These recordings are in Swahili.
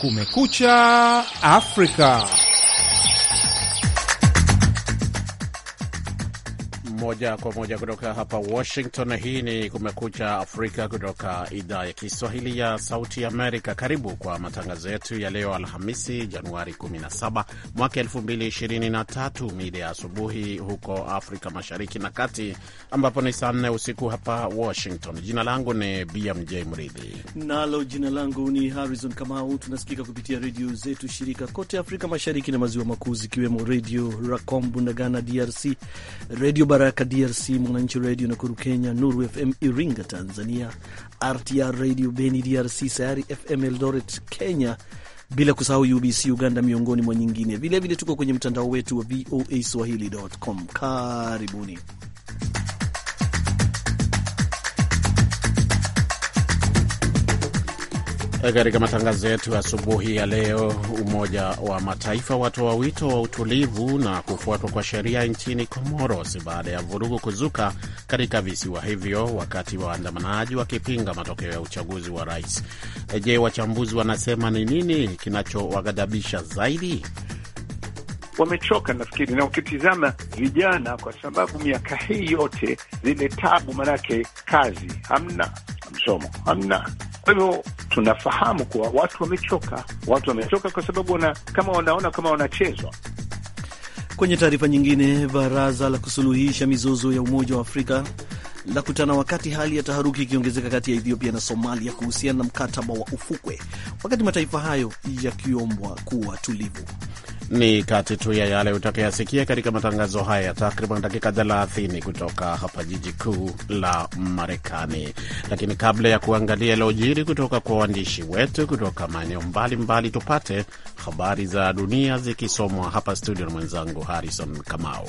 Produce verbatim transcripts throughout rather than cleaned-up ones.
Kumekucha Afrika. Moja kwa moja kutoka hapa Washington. Hii ni Kumekucha Afrika kutoka idhaa ya Kiswahili ya Sauti Amerika. Karibu kwa matangazo yetu ya leo Alhamisi, Januari kumi na saba mwaka elfu mbili ishirini na tatu, mida ya asubuhi huko Afrika Mashariki na Kati, ambapo ni saa nne usiku hapa Washington. Jina langu ni B M J Mridhi. Nalo jina langu ni Harrison Kamau. Tunasikika kupitia redio zetu shirika kote Afrika Mashariki na Maziwa Makuu, zikiwemo Radio Racom Bunagana D R C, Radio Baraka D R C, Mwananchi Radio Nakuru Kenya, Nuru F M Iringa Tanzania, R T R Radio Beni D R C, Sayari F M Eldoret Kenya, bila kusahau U B C Uganda, miongoni mwa nyingine. Vile vile tuko kwenye mtandao wetu wa v o a swahili dot com. Karibuni. Katika matangazo yetu asubuhi ya leo, Umoja wa Mataifa watoa wito wa utulivu na kufuatwa kwa sheria nchini Comoros baada ya vurugu kuzuka katika visiwa hivyo wakati waandamanaji wakipinga matokeo ya uchaguzi wa rais. Je, wachambuzi wanasema ni nini kinachowaghadhabisha zaidi? Wamechoka nafikiri, na ukitizama vijana, kwa sababu miaka hii yote zile tabu, manake kazi hamna, msomo hamna. Kwa hivyo tunafahamu kuwa watu wamechoka, watu wamechoka kwa sababu wana, kama wanaona kama wanachezwa. Kwenye taarifa nyingine, baraza la kusuluhisha mizozo ya Umoja wa Afrika la kutana wakati hali ya taharuki ikiongezeka kati ya Ethiopia na Somalia kuhusiana na mkataba wa ufukwe, wakati mataifa hayo yakiombwa kuwa tulivu. Ni kati tu ya yale utakayasikia katika matangazo haya takriban dakika thelathini kutoka hapa jiji kuu la Marekani. Lakini kabla ya kuangalia yaliyojiri kutoka kwa waandishi wetu kutoka maeneo mbalimbali, tupate habari za dunia zikisomwa hapa studio na mwenzangu Harrison Kamau.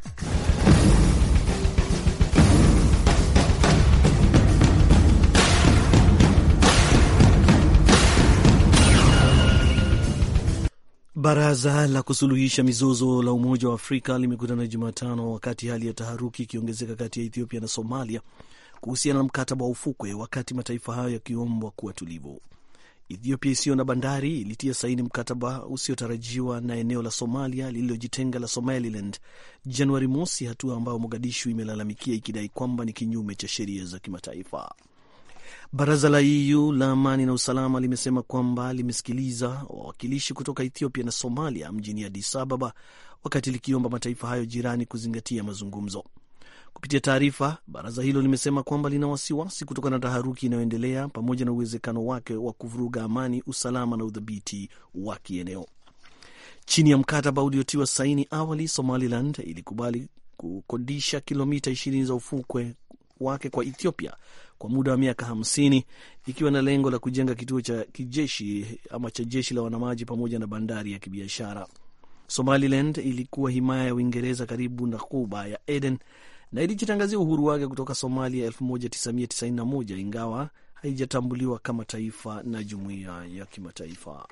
Baraza la kusuluhisha mizozo la Umoja wa Afrika limekutana Jumatano wakati hali ya taharuki ikiongezeka kati ya Ethiopia na Somalia kuhusiana na mkataba wa ufukwe, wakati mataifa hayo yakiombwa kuwa tulivu. Ethiopia isiyo na bandari ilitia saini mkataba usiotarajiwa na eneo la Somalia lililojitenga la Somaliland Januari mosi, hatua ambayo Mogadishu imelalamikia ikidai kwamba ni kinyume cha sheria za kimataifa. Baraza la E U la amani na usalama limesema kwamba limesikiliza wawakilishi kutoka Ethiopia na Somalia mjini Addis Ababa, wakati likiomba mataifa hayo jirani kuzingatia mazungumzo. Kupitia taarifa, baraza hilo limesema kwamba lina wasiwasi kutokana na taharuki inayoendelea pamoja na uwezekano wake wa kuvuruga amani, usalama na udhabiti wa kieneo. Chini ya mkataba uliotiwa saini awali, Somaliland ilikubali kukodisha kilomita ishirini za ufukwe wake kwa Ethiopia kwa muda wa miaka hamsini, ikiwa na lengo la kujenga kituo cha kijeshi ama cha jeshi la wanamaji pamoja na bandari ya kibiashara. Somaliland ilikuwa himaya ya Uingereza karibu na Ghuba ya Aden na ilijitangazia uhuru wake kutoka Somalia elfu moja tisa mia tisaini na moja, ingawa haijatambuliwa kama taifa na jumuiya ya kimataifa.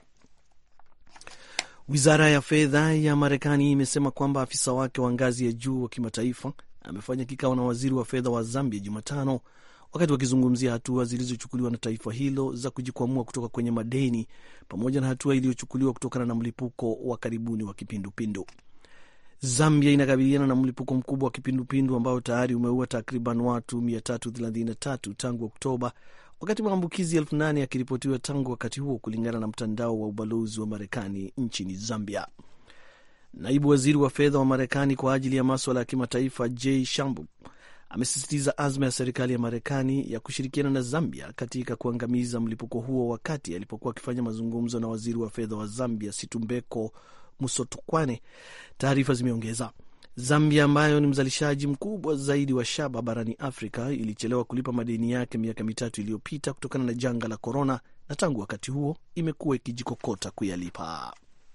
Wizara ya fedha ya Marekani imesema kwamba afisa wake wa ngazi ya juu wa kimataifa amefanya kikao na waziri wa fedha wa Zambia Jumatano, wakati wakizungumzia hatua zilizochukuliwa na taifa hilo za kujikwamua kutoka kwenye madeni pamoja na hatua iliyochukuliwa kutokana na mlipuko wa karibuni wa kipindupindu. Zambia inakabiliana na mlipuko mkubwa wa kipindupindu ambao tayari umeua takriban watu mia tatu thelathini na tatu tangu Oktoba, wakati maambukizi elfu nane yakiripotiwa tangu wakati huo, kulingana na mtandao wa ubalozi wa Marekani nchini Zambia. Naibu waziri wa fedha wa Marekani kwa ajili ya masuala ya kimataifa Jay Shambu amesisitiza azma ya serikali ya Marekani ya kushirikiana na Zambia katika kuangamiza mlipuko huo, wakati alipokuwa akifanya mazungumzo na waziri wa fedha wa Zambia Situmbeko Musotokwane. Taarifa zimeongeza Zambia, ambayo ni mzalishaji mkubwa zaidi wa shaba barani Afrika, ilichelewa kulipa madeni yake miaka mitatu iliyopita kutokana na janga la korona, na tangu wakati huo imekuwa ikijikokota kuyalipa.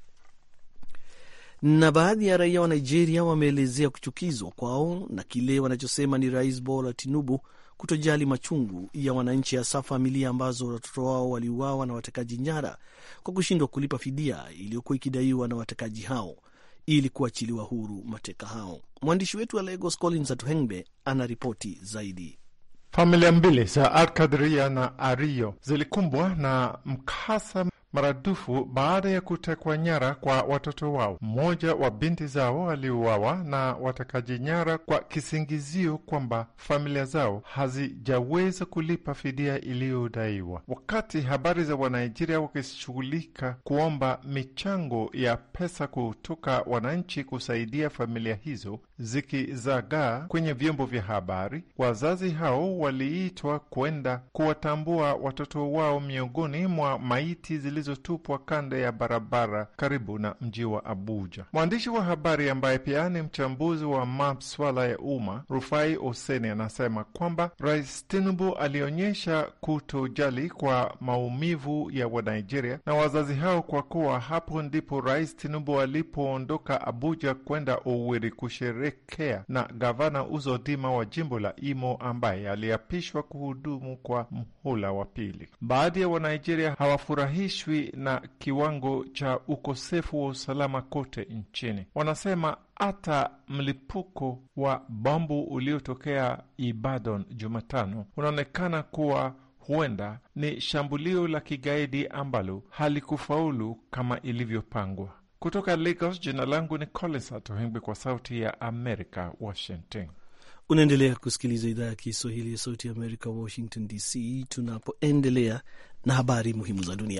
Na baadhi ya raia wa Nigeria wameelezea kuchukizwa kwao na kile wanachosema ni Rais Bola Tinubu kutojali machungu ya wananchi, hasa familia ambazo watoto wao waliuawa na watekaji nyara kwa kushindwa kulipa fidia iliyokuwa ikidaiwa na watekaji hao ili kuachiliwa huru mateka hao. Mwandishi wetu wa Lagos Collins Atuhengbe ana ripoti zaidi. Familia mbili za Al-Qadria na Ario zilikumbwa na mkasa maradufu baada ya kutekwa nyara kwa watoto wao. Mmoja wa binti zao aliuawa na watekaji nyara kwa kisingizio kwamba familia zao hazijaweza kulipa fidia iliyodaiwa. Wakati habari za Wanigeria wakishughulika kuomba michango ya pesa kutoka wananchi kusaidia familia hizo zikizagaa kwenye vyombo vya habari, wazazi hao waliitwa kwenda kuwatambua watoto wao miongoni mwa maiti zilizotupwa kando ya barabara karibu na mji wa Abuja. Mwandishi wa habari ambaye pia ni mchambuzi wa masuala ya umma, Rufai Oseni, anasema kwamba Rais Tinubu alionyesha kutojali kwa maumivu ya Wanigeria na wazazi hao, kwa kuwa hapo ndipo Rais Tinubu alipoondoka Abuja kwenda Owerri kusherekea na gavana Uzodinma wa jimbo la Imo ambaye aliapishwa kuhudumu kwa mhula wa pili. Baadhi ya Wanigeria hawafurahishwi na kiwango cha ukosefu wa usalama kote nchini. Wanasema hata mlipuko wa bombu uliotokea Ibadan Jumatano unaonekana kuwa huenda ni shambulio la kigaidi ambalo halikufaulu kama ilivyopangwa. Kutoka Lagos, jina langu ni Collins Atohengwi kwa Sauti ya Amerika, Washington. Unaendelea kusikiliza idhaa ya Kiswahili ya Sauti ya Amerika, Washington D C, tunapoendelea na habari muhimu za dunia.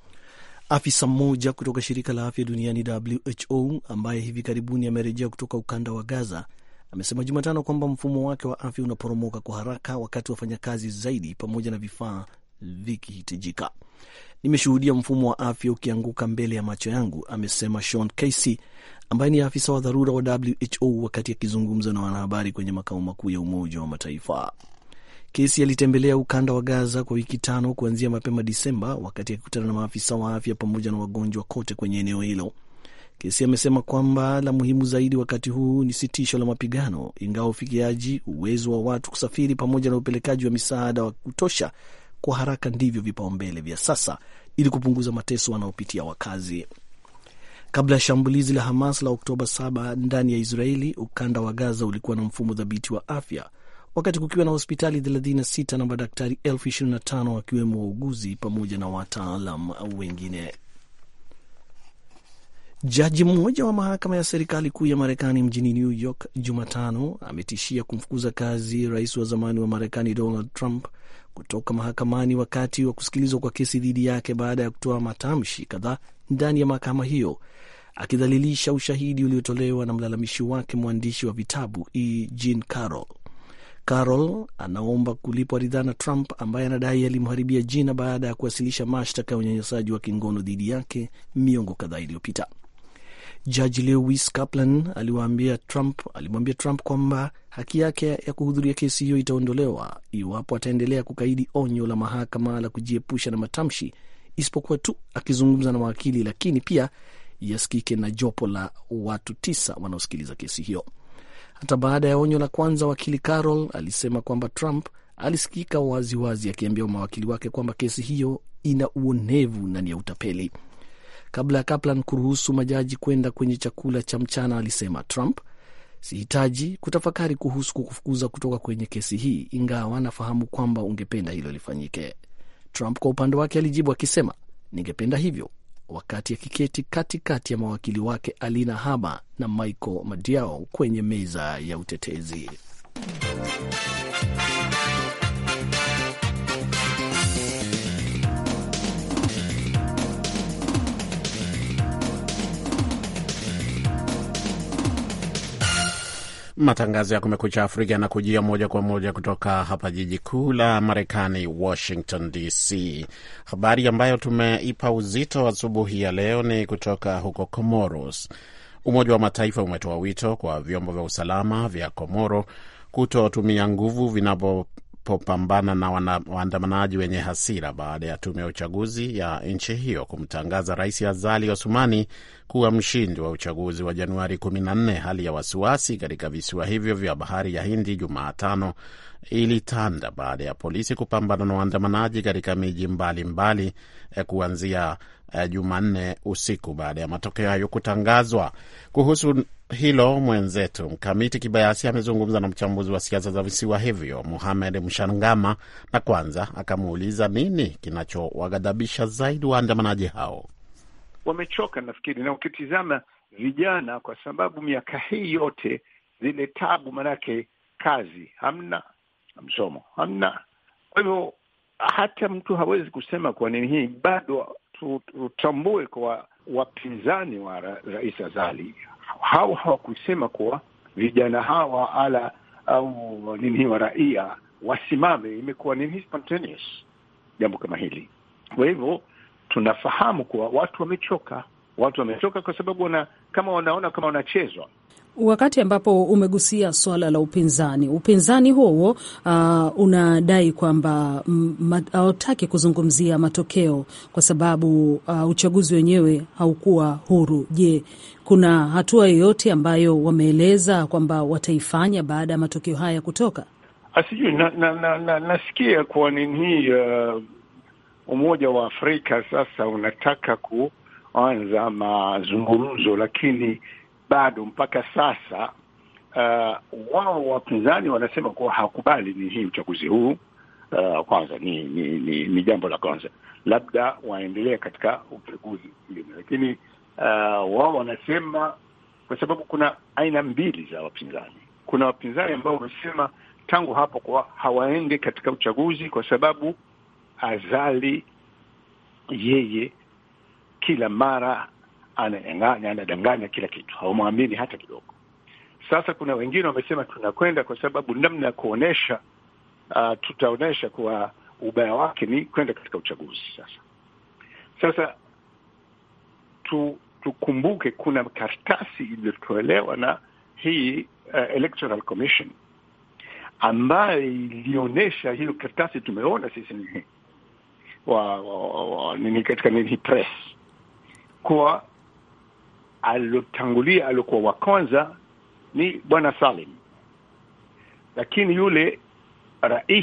Afisa mmoja kutoka shirika la afya duniani W H O ambaye hivi karibuni amerejea kutoka ukanda wa Gaza amesema Jumatano kwamba mfumo wake wa afya unaporomoka kwa haraka wakati wafanyakazi zaidi pamoja na vifaa vikihitajika. Nimeshuhudia mfumo wa afya ukianguka mbele ya macho yangu, amesema Sean Casey ambaye ni afisa wa dharura wa W H O wakati akizungumza na wanahabari kwenye makao makuu ya Umoja wa Mataifa. Casey alitembelea ukanda wa Gaza kwa wiki tano kuanzia mapema Disemba, wakati akikutana na maafisa wa afya pamoja na wagonjwa kote kwenye eneo hilo. Casey amesema kwamba la muhimu zaidi wakati huu ni sitisho la mapigano, ingawa ufikiaji, uwezo wa watu kusafiri pamoja na upelekaji wa misaada wa kutosha kwa haraka ndivyo vipaumbele vya sasa ili kupunguza mateso wanaopitia wakazi. Kabla ya shambulizi la Hamas la Oktoba saba ndani ya Israeli, ukanda wa Gaza ulikuwa na mfumo dhabiti wa afya, wakati kukiwa na hospitali thelathini na sita na madaktari elfu ishirini na tano wakiwemo wauguzi pamoja na wataalam wengine. Jaji mmoja wa mahakama ya serikali kuu ya Marekani mjini New York Jumatano ametishia kumfukuza kazi rais wa zamani wa Marekani Donald Trump kutoka mahakamani wakati wa kusikilizwa kwa kesi dhidi yake baada ya kutoa matamshi kadhaa ndani ya mahakama hiyo, akidhalilisha ushahidi uliotolewa na mlalamishi wake, mwandishi wa vitabu E. Jean Carroll. Carroll anaomba kulipwa ridhaa na Trump ambaye anadai alimharibia jina baada ya kuwasilisha mashtaka ya unyanyasaji wa kingono dhidi yake miongo kadhaa iliyopita. Jaji Lewis Kaplan aliwaambia Trump, alimwambia Trump kwamba haki yake ya kuhudhuria kesi hiyo itaondolewa iwapo ataendelea kukaidi onyo la mahakama la kujiepusha na matamshi, isipokuwa tu akizungumza na mawakili, lakini pia yasikike na jopo la watu tisa wanaosikiliza kesi hiyo. Hata baada ya onyo la kwanza, wakili Carroll alisema kwamba Trump alisikika wazi wazi akiambia mawakili wake kwamba kesi hiyo ina uonevu na ni ya utapeli. Kabla ya Kaplan kuruhusu majaji kwenda kwenye chakula cha mchana, alisema Trump, sihitaji kutafakari kuhusu kukufukuza kutoka kwenye kesi hii, ingawa nafahamu kwamba ungependa hilo lifanyike. Trump kwa upande wake alijibu akisema, ningependa hivyo, wakati akiketi katikati ya mawakili wake Alina Haba na Michael Madiao kwenye meza ya utetezi. Matangazo ya Kumekucha Afrika yanakujia moja kwa moja kutoka hapa jiji kuu la Marekani, Washington D C. Habari ambayo tumeipa uzito asubuhi ya leo ni kutoka huko Comoros. Umoja wa Mataifa umetoa wito kwa vyombo vya usalama vya Komoro kutotumia nguvu vinapopambana na waandamanaji wenye hasira baada ya tume ya uchaguzi ya nchi hiyo kumtangaza Rais Azali Assoumani kuwa mshindi wa uchaguzi wa Januari kumi na nne. Hali ya wasiwasi katika visiwa hivyo vya bahari ya Hindi Jumatano ilitanda baada ya polisi kupambana na waandamanaji katika miji mbalimbali eh, kuanzia eh, Jumanne usiku baada ya matokeo hayo kutangazwa. Kuhusu hilo mwenzetu Mkamiti Kibayasi amezungumza na mchambuzi wa siasa za visiwa hivyo Mohamed Mshangama, na kwanza akamuuliza nini kinachowaghadhabisha zaidi waandamanaji hao. Wamechoka nafikiri, na ukitizama vijana, kwa sababu miaka hii yote zile tabu, manake kazi hamna, msomo hamna. Kwa hivyo hata mtu hawezi kusema kwa nini hii. Bado tutambue kwa wapinzani wa ra, Rais Azali hao hawakusema kuwa vijana hawa ala au nini wa raia wasimame. Imekuwa nini spontaneous jambo kama hili. Kwa hivyo tunafahamu kuwa watu wamechoka, watu wamechoka kwa sababu wana, kama wanaona kama wanachezwa. Wakati ambapo umegusia swala la upinzani, upinzani huo uh, unadai kwamba hawataki kuzungumzia matokeo kwa sababu uh, uchaguzi wenyewe haukuwa huru. Je, kuna hatua yoyote ambayo wameeleza kwamba wataifanya baada ya matokeo haya kutoka? Asijui na, na, na, na, nasikia kwa nini hii uh, Umoja wa Afrika sasa unataka kuanza mazungumzo, lakini bado mpaka sasa uh, wao wapinzani wanasema kuwa hakubali ni hii uchaguzi huu. Uh, kwanza ni ni, ni ni jambo la kwanza, labda waendelee katika uchaguzi mwingine, lakini uh, wao wanasema, kwa sababu kuna aina mbili za wapinzani. Kuna wapinzani ambao wamesema tangu hapo kwa hawaende katika uchaguzi kwa sababu Azali yeye kila mara anadanganya anadanganya kila kitu, hawamwamini hata kidogo. Sasa kuna wengine wamesema tunakwenda kwa sababu namna ya kuonesha uh, tutaonesha kwa ubaya wake ni kwenda katika uchaguzi. Sasa sasa tu, tukumbuke kuna karatasi iliyotolewa na hii uh, Electoral Commission ambayo ilionyesha, hiyo karatasi tumeona sisi ni wa, wa, wa nini katika nini press, kwa alotangulia alikuwa wa kwanza ni Bwana Salim, lakini yule rais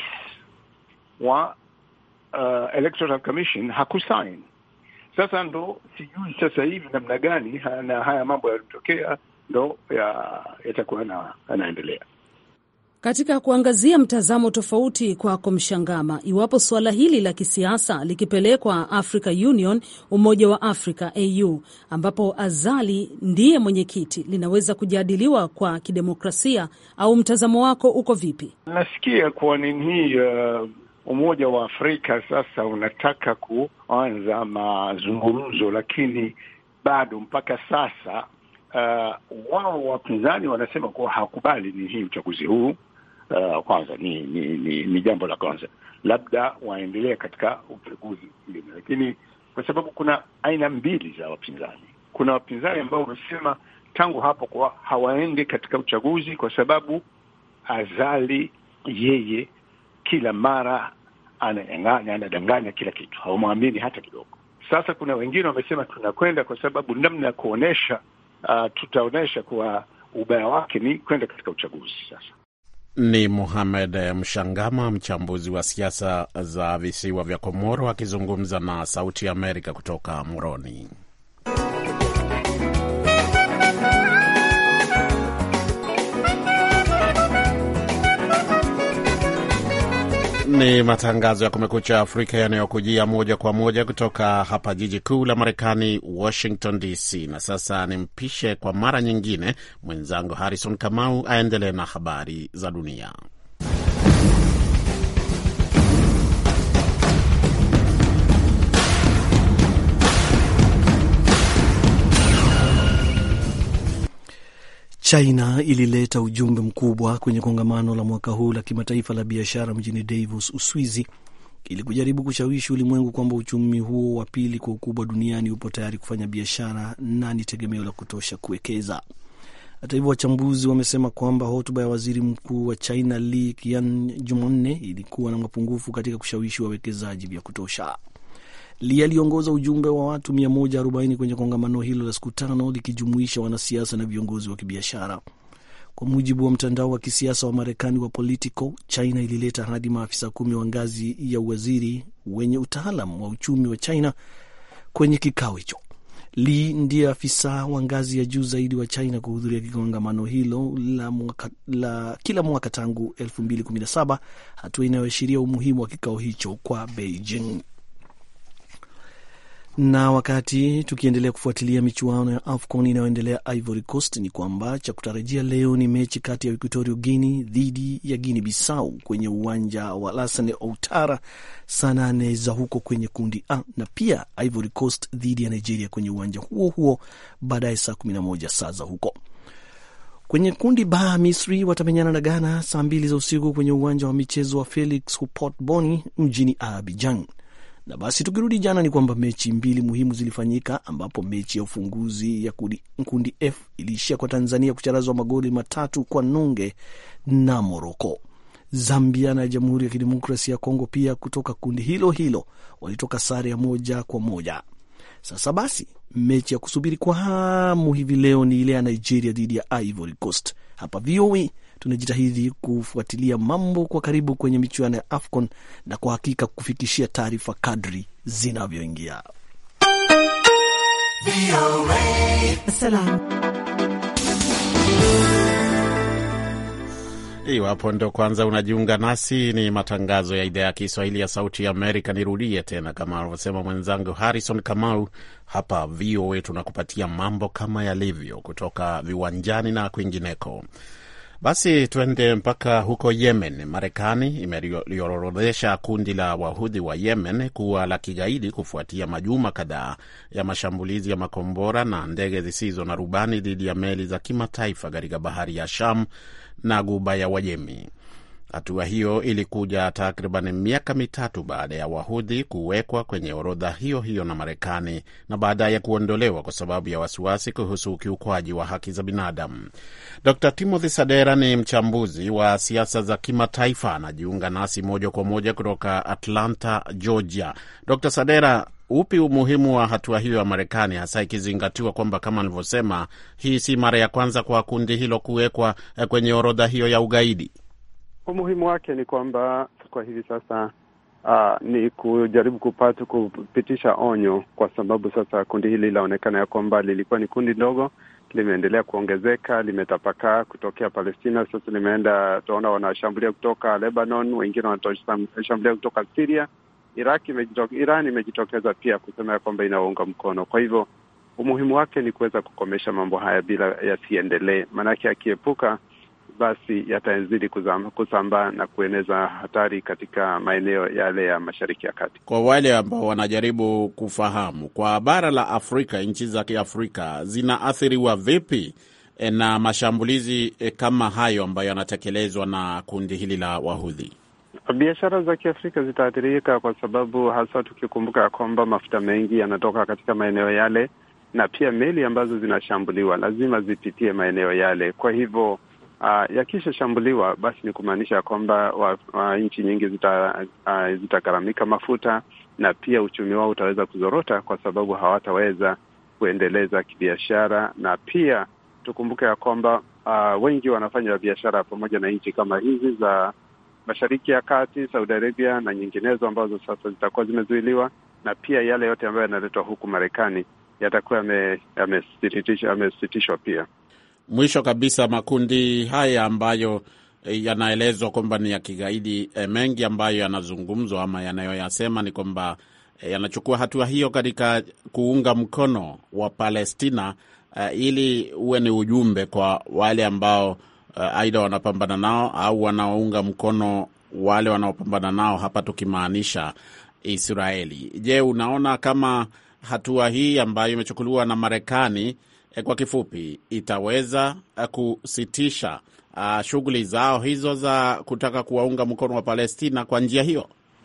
wa uh, Electoral Commission hakusign. Sasa ndo sijui sasa hivi namna gani na haya mambo yalitokea ndo yatakuwa ya yanaendelea. Katika kuangazia mtazamo tofauti kwako Mshangama, iwapo suala hili la kisiasa likipelekwa Africa Union, Umoja wa Afrika A U, ambapo Azali ndiye mwenyekiti, linaweza kujadiliwa kwa kidemokrasia, au mtazamo wako uko vipi? Nasikia kwa nini hii uh, Umoja wa Afrika sasa unataka kuanza mazungumzo, lakini bado mpaka sasa uh, wao wapinzani wanasema kuwa hakubali ni hii uchaguzi huu. Uh, kwanza ni ni, ni ni jambo la kwanza, labda waendelee katika uchaguzi mwingine, lakini kwa sababu kuna aina mbili za wapinzani. Kuna wapinzani ambao wamesema tangu hapo kwa hawaende katika uchaguzi kwa sababu Azali yeye kila mara anadanganya anadanganya kila kitu, hawamwamini hata kidogo. Sasa kuna wengine wamesema tunakwenda kwa sababu namna ya kuonesha uh, tutaonesha kwa ubaya wake ni kwenda katika uchaguzi. Sasa ni Mohamed Mshangama, mchambuzi wa siasa za visiwa vya Komoro, akizungumza na Sauti ya Amerika kutoka Moroni. Ni matangazo ya Kumekucha Afrika yanayokujia moja kwa moja kutoka hapa jiji kuu la Marekani, Washington D C. Na sasa nimpishe kwa mara nyingine mwenzangu Harrison Kamau aendelee na habari za dunia. China ilileta ujumbe mkubwa kwenye kongamano la mwaka huu la kimataifa la biashara mjini Davos, Uswizi, ili kujaribu kushawishi ulimwengu kwamba uchumi huo wa pili kwa ukubwa duniani upo tayari kufanya biashara na ni tegemeo la kutosha kuwekeza. Hata hivyo, wachambuzi wamesema kwamba hotuba ya waziri mkuu wa China Li Qiang Jumanne ilikuwa na mapungufu katika kushawishi wawekezaji vya kutosha. Li aliongoza ujumbe wa watu mia moja arobaini kwenye kongamano hilo la siku tano, likijumuisha wanasiasa na viongozi wa kibiashara. Kwa mujibu wa mtandao wa kisiasa wa Marekani wa Politico, China ilileta hadi maafisa kumi wa ngazi ya uwaziri wenye utaalam wa uchumi wa China kwenye kikao hicho. Li ndiye afisa wa ngazi ya juu zaidi wa China kuhudhuria kongamano hilo la, mwaka, la kila mwaka tangu elfu mbili kumi na saba, hatua inayoashiria umuhimu wa kikao hicho kwa Beijing. Na wakati tukiendelea kufuatilia michuano ya AFCON inayoendelea Ivory Coast, ni kwamba cha kutarajia leo ni mechi kati ya Equatorial Guinea dhidi ya Guinea Bissau kwenye uwanja wa Alassane Ouattara saa nane za huko kwenye kundi A, na pia Ivory Coast dhidi ya Nigeria kwenye uwanja huo huo baadaye saa kumi na moja saa za huko. Kwenye kundi B, Misri watamenyana na Ghana saa mbili za usiku kwenye uwanja wa michezo wa Felix Houphouët-Boigny mjini Abidjan. Na basi tukirudi jana ni kwamba mechi mbili muhimu zilifanyika, ambapo mechi ya ufunguzi ya kundi, kundi F iliishia kwa Tanzania kucharazwa magoli matatu kwa nunge na Morocco. Zambia na Jamhuri ya Kidemokrasia ya Kongo pia kutoka kundi hilo hilo walitoka sare ya moja kwa moja. Sasa basi mechi ya kusubiri kwa hamu hivi leo ni ile ya Nigeria dhidi ya Ivory Coast. Hapa V O A tunajitahidi kufuatilia mambo kwa karibu kwenye michuano ya AFCON na kwa hakika kufikishia taarifa kadri zinavyoingia. Iwapo ndo kwanza unajiunga nasi, ni matangazo ya idhaa ya Kiswahili ya Sauti ya Amerika. Nirudie tena kama alivyosema mwenzangu Harrison Kamau, hapa V O A tunakupatia mambo kama yalivyo kutoka viwanjani na kwingineko. Basi tuende mpaka huko Yemen. Marekani imeliorodhesha kundi la Wahudhi wa Yemen kuwa la kigaidi kufuatia majuma kadhaa ya mashambulizi ya makombora na ndege zisizo na rubani dhidi ya meli za kimataifa katika bahari ya Sham na Ghuba ya Uajemi. Hatua hiyo ilikuja takriban miaka mitatu baada ya Wahudhi kuwekwa kwenye orodha hiyo hiyo na Marekani na baadaye kuondolewa kwa sababu ya wasiwasi kuhusu ukiukwaji wa haki za binadamu. Doctor Timothy Sadera ni mchambuzi wa siasa za kimataifa, anajiunga nasi moja kwa moja kutoka Atlanta, Georgia. Doctor Sadera, upi umuhimu wa hatua hiyo ya Marekani, hasa ikizingatiwa kwamba kama nilivyosema, hii si mara ya kwanza kwa kundi hilo kuwekwa kwenye orodha hiyo ya ugaidi? Umuhimu wake ni kwamba kwa hivi sasa uh, ni kujaribu kupata kupitisha onyo, kwa sababu sasa kundi hili linaonekana ya kwamba lilikuwa ni kundi ndogo, limeendelea kuongezeka, limetapakaa kutokea Palestina, sasa limeenda, tunaona wanashambulia kutoka Lebanon, wengine wanashambulia kutoka Syria, Iraq imejitoke, Iran imejitokeza pia kusema ya kwamba inaunga mkono. Kwa hivyo umuhimu wake ni kuweza kukomesha mambo haya bila yasiendelee, maana yake akiepuka basi yatazidi kusambaa na kueneza hatari katika maeneo yale ya Mashariki ya Kati. Kwa wale ambao wanajaribu kufahamu, kwa bara la Afrika, nchi za Kiafrika zinaathiriwa vipi na mashambulizi kama hayo ambayo yanatekelezwa na kundi hili la Wahudhi? Biashara za Kiafrika zitaathirika kwa sababu hasa tukikumbuka kwamba mafuta mengi yanatoka katika maeneo yale, na pia meli ambazo zinashambuliwa lazima zipitie maeneo yale. Kwa hivyo Uh, yakisha shambuliwa basi ni kumaanisha kwamba uh, nchi nyingi zita uh, zitagharamika mafuta, na pia uchumi wao utaweza kuzorota kwa sababu hawataweza kuendeleza kibiashara. Na pia tukumbuke ya kwamba uh, wengi wanafanya biashara pamoja na nchi kama hizi za Mashariki ya Kati, Saudi Arabia na nyinginezo ambazo sasa zitakuwa zimezuiliwa, na pia yale yote ambayo yanaletwa huku Marekani yatakuwa yamesitishwa yamesitishwa pia. Mwisho kabisa, makundi haya ambayo yanaelezwa kwamba ni ya kigaidi, e, mengi ambayo yanazungumzwa ama yanayoyasema ni kwamba e, yanachukua hatua hiyo katika kuunga mkono wa Palestina, e, ili uwe ni ujumbe kwa wale ambao e, aidha wanapambana nao au wanaounga mkono wale wanaopambana nao, hapa tukimaanisha Israeli. Je, unaona kama hatua hii ambayo imechukuliwa na Marekani, kwa kifupi, itaweza kusitisha uh, shughuli zao hizo za kutaka kuwaunga mkono wa Palestina kwa njia hiyo?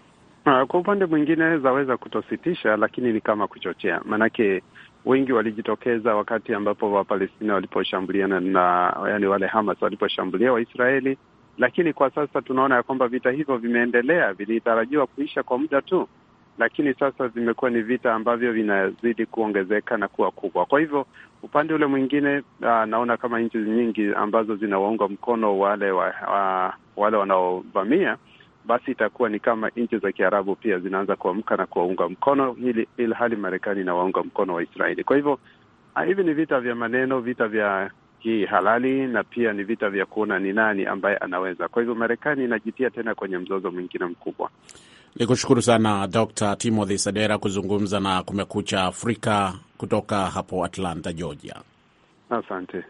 Uh, kwa upande mwingine zaweza kutositisha, lakini ni kama kuchochea. Manake wengi walijitokeza wakati ambapo wa Palestina waliposhambuliana na, yani wale Hamas waliposhambulia Waisraeli, lakini kwa sasa tunaona ya kwamba vita hivyo vimeendelea, vilitarajiwa kuisha kwa muda tu, lakini sasa vimekuwa ni vita ambavyo vinazidi kuongezeka na kuwa kubwa. Kwa hivyo upande ule mwingine, uh, naona kama nchi nyingi ambazo zinawaunga mkono wale wa, wa, wale wanaovamia basi itakuwa ni kama nchi za Kiarabu pia zinaanza kuamka na kuwaunga mkono, ili ili hali Marekani inawaunga mkono wa Israeli. Kwa hivyo hivi ni vita vya maneno, vita vya hii halali, na pia ni vita vya kuona ni nani ambaye anaweza. Kwa hivyo Marekani inajitia tena kwenye mzozo mwingine mkubwa. Nikushukuru sana Doctor Timothy Sadera kuzungumza na Kumekucha Afrika kutoka hapo Atlanta, Georgia. Asante.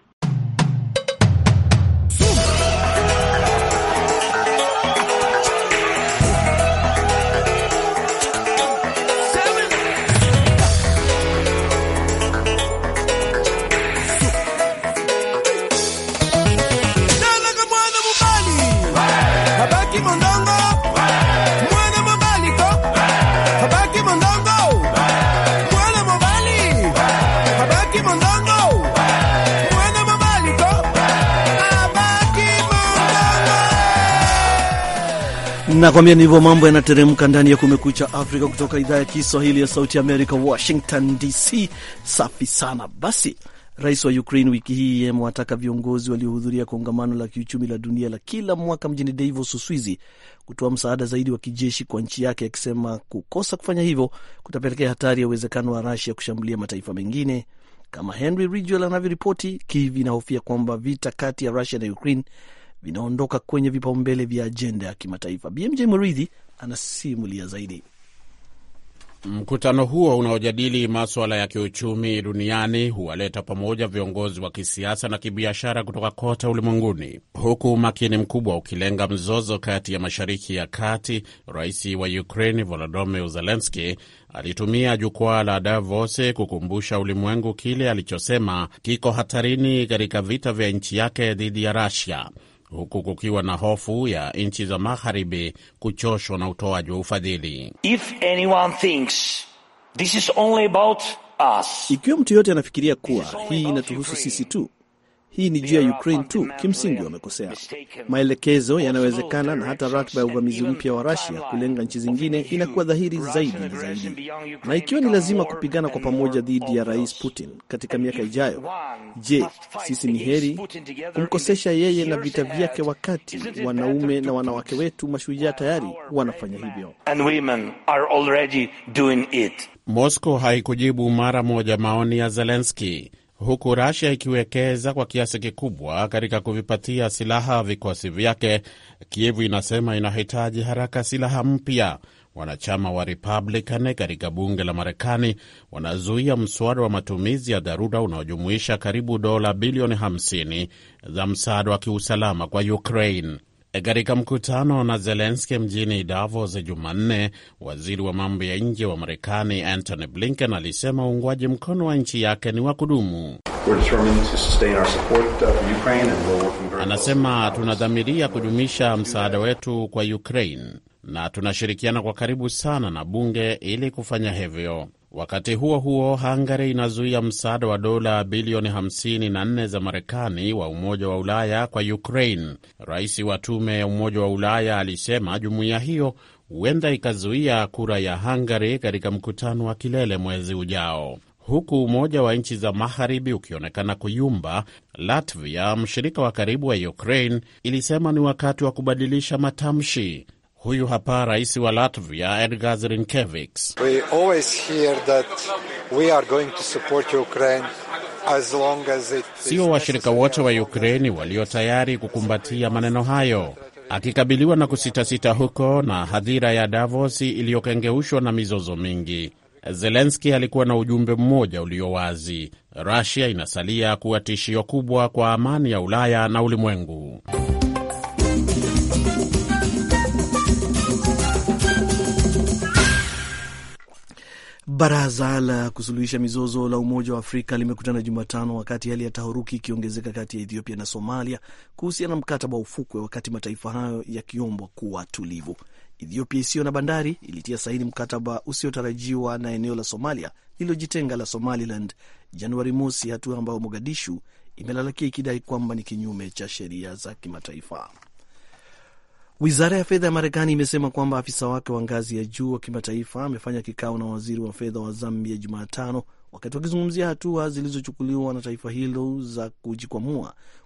Nakwambia ndivyo mambo yanateremka ndani ya Kumekucha Afrika kutoka idhaa ya Kiswahili ya Sauti ya Amerika, Washington D C. Safi sana. Basi, Rais wa Ukraine wiki hii amewataka viongozi waliohudhuria kongamano la kiuchumi la dunia la kila mwaka mjini Davos, Uswizi, kutoa msaada zaidi wa kijeshi kwa nchi yake, akisema kukosa kufanya hivyo kutapelekea hatari ya uwezekano wa Russia kushambulia mataifa mengine. Kama Henry Ridgwell anavyoripoti, Kyiv inahofia kwamba vita kati ya Russia na Ukraine vinaondoka kwenye vipaumbele vya ajenda ya kimataifa. B M J Muridhi anasimulia zaidi. Mkutano huo unaojadili masuala ya kiuchumi duniani huwaleta pamoja viongozi wa kisiasa na kibiashara kutoka kote ulimwenguni, huku makini mkubwa ukilenga mzozo kati ya Mashariki ya Kati. Rais wa Ukraine Volodymyr Zelensky alitumia jukwaa la Davos kukumbusha ulimwengu kile alichosema kiko hatarini katika vita vya nchi yake dhidi ya Russia, huku kukiwa na hofu ya nchi za magharibi kuchoshwa na utoaji wa ufadhili. If anyone thinks this is only about us, ikiwa mtu yote anafikiria kuwa hii inatuhusu sisi tu, hii ni juu ya Ukraine tu, kimsingi wamekosea. Maelekezo yanawezekana, na hata ratiba ya uvamizi mpya wa Russia kulenga nchi zingine inakuwa dhahiri zaidi na zaidi. Na ikiwa ni lazima kupigana kwa pamoja dhidi ya Rais Putin katika miaka ijayo, je, sisi ni heri kumkosesha yeye na vita vyake wakati wanaume na wanawake wetu mashujaa tayari wanafanya hivyo? And women are already doing it. Moscow haikujibu mara moja maoni ya Zelensky, huku Russia ikiwekeza kwa kiasi kikubwa katika kuvipatia silaha vikosi vyake. Kiev inasema inahitaji haraka silaha mpya. Wanachama wa Republican katika bunge la Marekani wanazuia mswada wa matumizi ya dharura unaojumuisha karibu dola bilioni hamsini za msaada wa kiusalama kwa Ukraine. Katika mkutano na Zelensky mjini Davos Jumanne, waziri wa mambo ya nje wa Marekani Antony Blinken alisema uungwaji mkono wa nchi yake ni wa kudumu. Anasema tunadhamiria kudumisha msaada wetu kwa Ukraine na tunashirikiana kwa karibu sana na bunge ili kufanya hivyo. Wakati huo huo, Hungary inazuia msaada wa dola bilioni hamsini na nne za Marekani wa Umoja wa Ulaya kwa Ukraine. Rais wa tume ya Umoja wa Ulaya alisema jumuiya hiyo huenda ikazuia kura ya Hungary katika mkutano wa kilele mwezi ujao. Huku Umoja wa nchi za Magharibi ukionekana kuyumba, Latvia, mshirika wa karibu wa Ukraine, ilisema ni wakati wa kubadilisha matamshi. Huyu hapa rais wa Latvia, Edgars Rinkēvičs. We always hear that we are going to support Ukraine as long as it. Sio washirika wote wa Ukraine walio tayari kukumbatia maneno hayo. Akikabiliwa na kusitasita huko na hadhira ya Davos iliyokengeushwa na mizozo mingi, Zelensky alikuwa na ujumbe mmoja ulio wazi: Russia inasalia kuwa tishio kubwa kwa amani ya Ulaya na ulimwengu. Baraza la kusuluhisha mizozo la Umoja wa Afrika limekutana Jumatano wakati hali ya taharuki ikiongezeka kati ya Ethiopia na Somalia kuhusiana na mkataba wa ufukwe, wakati mataifa hayo yakiombwa kuwa tulivu. Ethiopia isiyo na bandari ilitia saini mkataba usiotarajiwa na eneo la Somalia lililojitenga la Somaliland Januari mosi, hatua ambayo Mogadishu imelalakia ikidai kwamba ni kinyume cha sheria za kimataifa. Wizara ya fedha ya Marekani imesema kwamba afisa wake wa ngazi ya juu wa kimataifa amefanya kikao na waziri wa fedha wa Zambia Jumatano, wakati wakizungumzia hatua zilizochukuliwa na taifa hilo za kujikwamua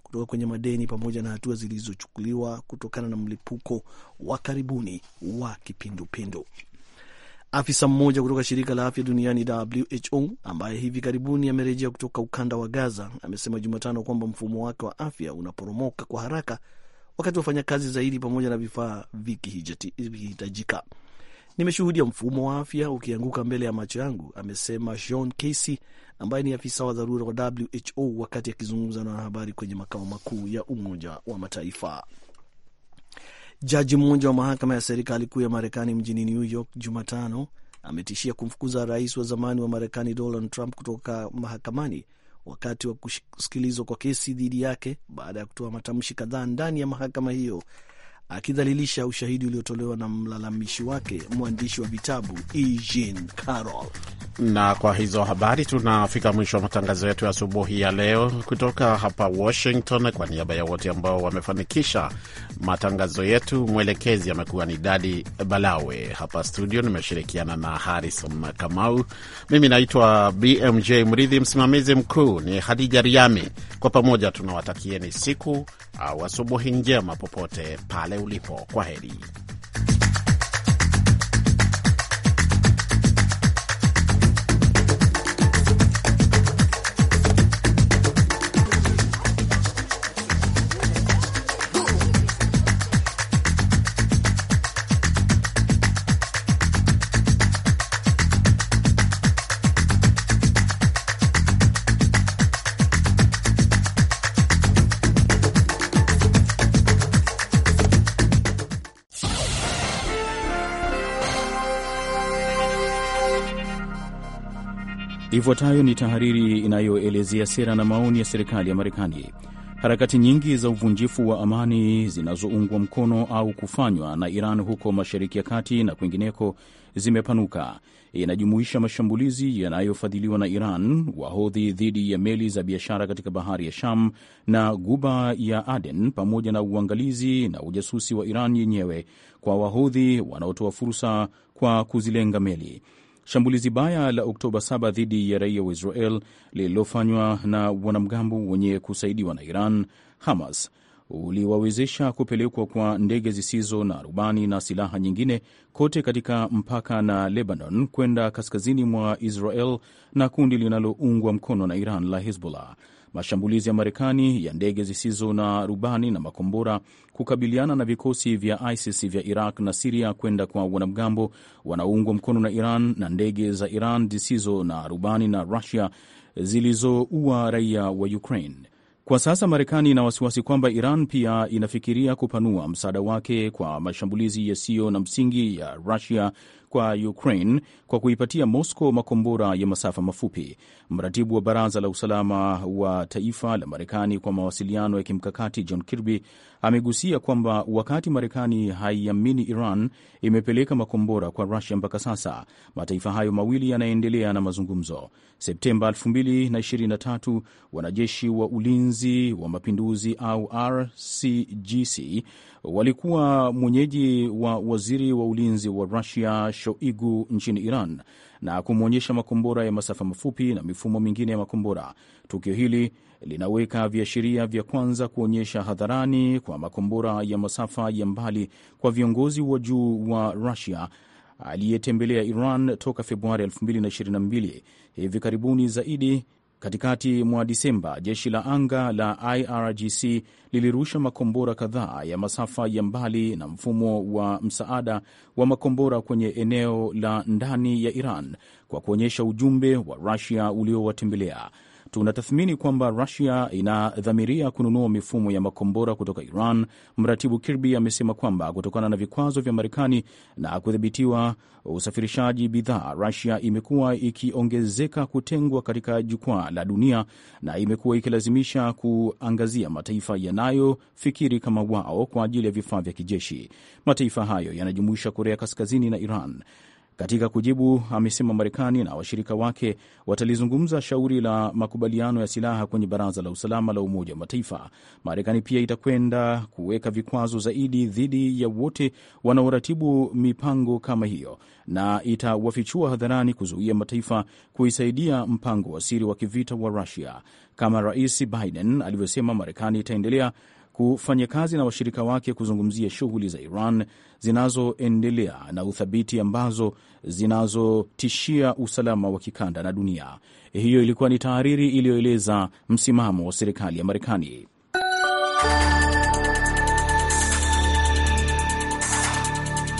kutoka kwenye madeni pamoja na hatua zilizochukuliwa kutokana na mlipuko wa karibuni wa kipindupindu. Afisa mmoja kutoka shirika la afya duniani W H O ambaye hivi karibuni amerejea kutoka ukanda wa Gaza amesema Jumatano kwamba mfumo wake wa afya unaporomoka kwa haraka wakati wafanyakazi zaidi pamoja na vifaa vikihitajika. Nimeshuhudia mfumo wa afya ukianguka mbele ya macho yangu, amesema John Casey ambaye ni afisa wa dharura wa W H O wakati akizungumza na wanahabari kwenye makao makuu ya Umoja wa Mataifa. Jaji mmoja wa mahakama ya serikali kuu ya Marekani mjini New York Jumatano ametishia kumfukuza rais wa zamani wa Marekani Donald Trump kutoka mahakamani wakati wa kusikilizwa kwa kesi dhidi yake baada ya kutoa matamshi kadhaa ndani ya mahakama hiyo akidhalilisha ushahidi uliotolewa na mlalamishi wake, mwandishi wa vitabu E. Jean Carroll. Na kwa hizo habari tunafika mwisho wa matangazo yetu ya asubuhi ya leo kutoka hapa Washington. Kwa niaba ya wote ambao wamefanikisha matangazo yetu, mwelekezi amekuwa ni Dadi Balawe. Hapa studio nimeshirikiana na Harrison Kamau. Mimi naitwa B M J Mridhi, msimamizi mkuu ni Hadija Riami. Kwa pamoja tunawatakieni siku au asubuhi njema popote pale ulipo. Kwa heri. Ifuatayo ni tahariri inayoelezea sera na maoni ya serikali ya Marekani. Harakati nyingi za uvunjifu wa amani zinazoungwa mkono au kufanywa na Iran huko Mashariki ya Kati na kwingineko zimepanuka. Inajumuisha mashambulizi yanayofadhiliwa na Iran, wahodhi dhidi ya meli za biashara katika bahari ya Sham na Ghuba ya Aden, pamoja na uangalizi na ujasusi wa Iran yenyewe kwa wahodhi wanaotoa fursa kwa kuzilenga meli. Shambulizi baya la Oktoba saba dhidi ya raia wa Israel lililofanywa na wanamgambo wenye kusaidiwa na Iran, Hamas, uliwawezesha kupelekwa kwa ndege zisizo na rubani na silaha nyingine kote katika mpaka na Lebanon kwenda kaskazini mwa Israel na kundi linaloungwa mkono na Iran la Hezbollah. Mashambulizi ya Marekani ya ndege zisizo na rubani na makombora kukabiliana na vikosi vya ISIS vya Iraq na Siria kwenda kwa wanamgambo wanaoungwa mkono na Iran na ndege za Iran zisizo na rubani na Russia zilizoua raia wa Ukraine. Kwa sasa Marekani ina wasiwasi kwamba Iran pia inafikiria kupanua msaada wake kwa mashambulizi yasiyo na msingi ya Russia kwa Ukraine kwa kuipatia Moscow makombora ya masafa mafupi. Mratibu wa Baraza la Usalama wa Taifa la Marekani kwa mawasiliano ya kimkakati John Kirby amegusia kwamba wakati Marekani haiamini Iran imepeleka makombora kwa Russia mpaka sasa, mataifa hayo mawili yanaendelea na mazungumzo. Septemba elfu mbili na ishirini na tatu, wanajeshi wa ulinzi wa mapinduzi au R C G C walikuwa mwenyeji wa waziri wa ulinzi wa Russia Shoigu nchini Iran na kumwonyesha makombora ya masafa mafupi na mifumo mingine ya makombora. Tukio hili linaweka viashiria vya kwanza kuonyesha hadharani kwa makombora ya masafa ya mbali kwa viongozi wa juu wa Russia aliyetembelea Iran toka Februari elfu mbili na ishirini na mbili. Hivi karibuni zaidi, katikati mwa Disemba, jeshi la anga la I R G C lilirusha makombora kadhaa ya masafa ya mbali na mfumo wa msaada wa makombora kwenye eneo la ndani ya Iran kwa kuonyesha ujumbe wa Russia uliowatembelea. Tunatathmini kwamba Russia inadhamiria kununua mifumo ya makombora kutoka Iran. Mratibu Kirby amesema kwamba kutokana na vikwazo vya Marekani na kudhibitiwa usafirishaji bidhaa, Russia imekuwa ikiongezeka kutengwa katika jukwaa la dunia na imekuwa ikilazimisha kuangazia mataifa yanayofikiri kama wao kwa ajili ya vifaa vya kijeshi. Mataifa hayo yanajumuisha Korea Kaskazini na Iran. Katika kujibu, amesema Marekani na washirika wake watalizungumza shauri la makubaliano ya silaha kwenye Baraza la Usalama la Umoja wa Mataifa. Marekani pia itakwenda kuweka vikwazo zaidi dhidi ya wote wanaoratibu mipango kama hiyo, na itawafichua hadharani kuzuia mataifa kuisaidia mpango wa siri wa kivita wa Russia. Kama Rais Biden alivyosema, Marekani itaendelea kufanya kazi na washirika wake kuzungumzia shughuli za Iran zinazoendelea na uthabiti ambazo zinazotishia usalama wa kikanda na dunia. Hiyo ilikuwa ni tahariri iliyoeleza msimamo wa serikali ya Marekani.